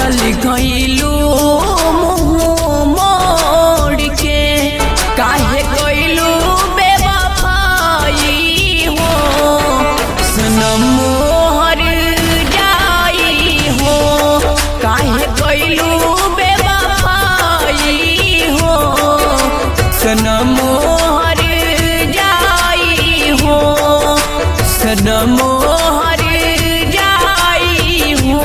चल गईलू मुँह मोड़ के, काहे गईलू बेवफाई हो सनम मोहर जाई हो, काहे गईलू बेवफाई हो सनम मोहर जाई हो, सनम मोहर जाई हो।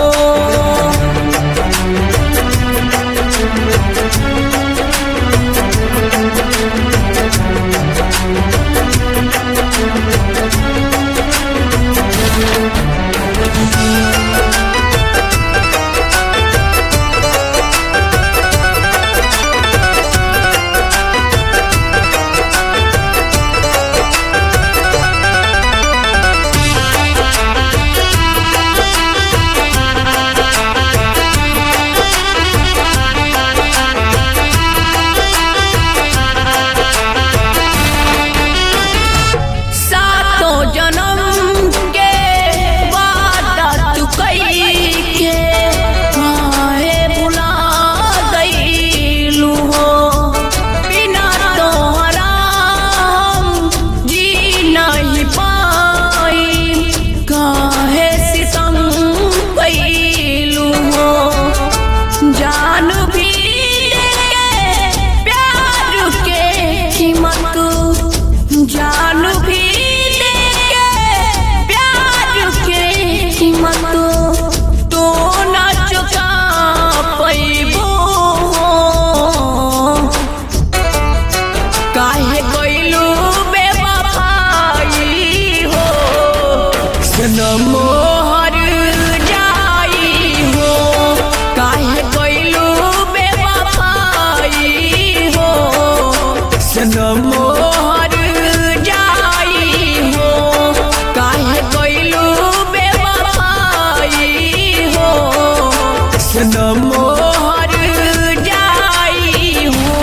सनम मोहर जाई हो, काहे गईलू बेवफाई हो सनम मोहर जाई हो, काहे गईलू बेवफाई हो सनम मोहर जाई हो।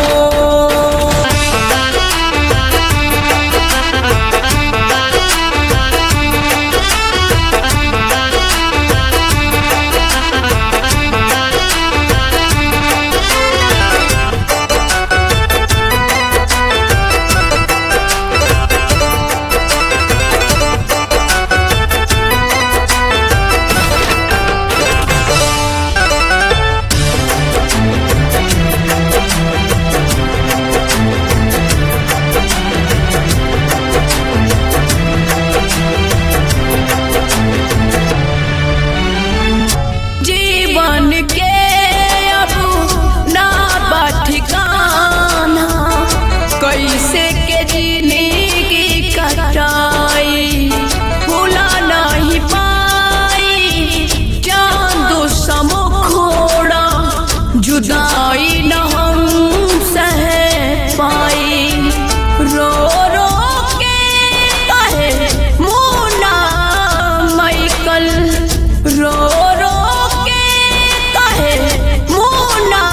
कैसे के जिंदगी कटाई भूला नहीं पाई, चांद समखोड़ा जुदाई न हम सह पाई, रो रो के कहे मुन्ना माइकल, रो रो के कहे मुन्ना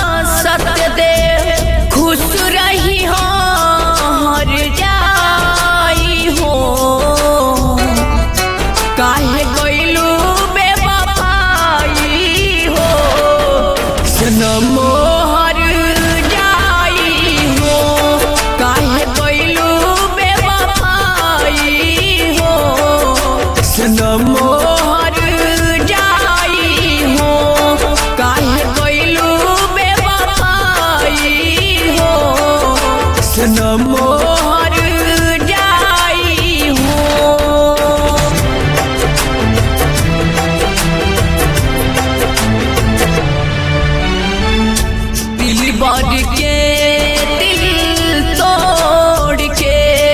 सत्यदेव खुश रही हो हर जाई हो, काहे गईलू बेवफाई हो सनम मोहर जाई हो, काहे गईलू बेवफाई हो सनम मोहर जाई हो, काहे गईलू बेवफाई हो सनम मोहर जाई हो। दिल बार के दिल तोड़ के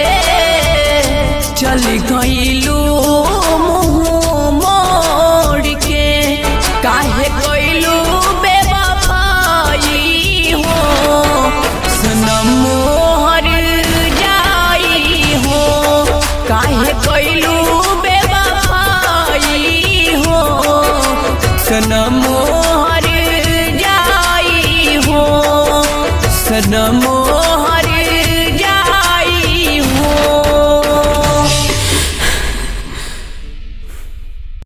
चल गईलू मुँह मोड़ के, काहे गईलू बेवफाई हो सनम मोहर जाई हो, काहे गईलू बेवफाई हो सनम मोहर जाई हो सनम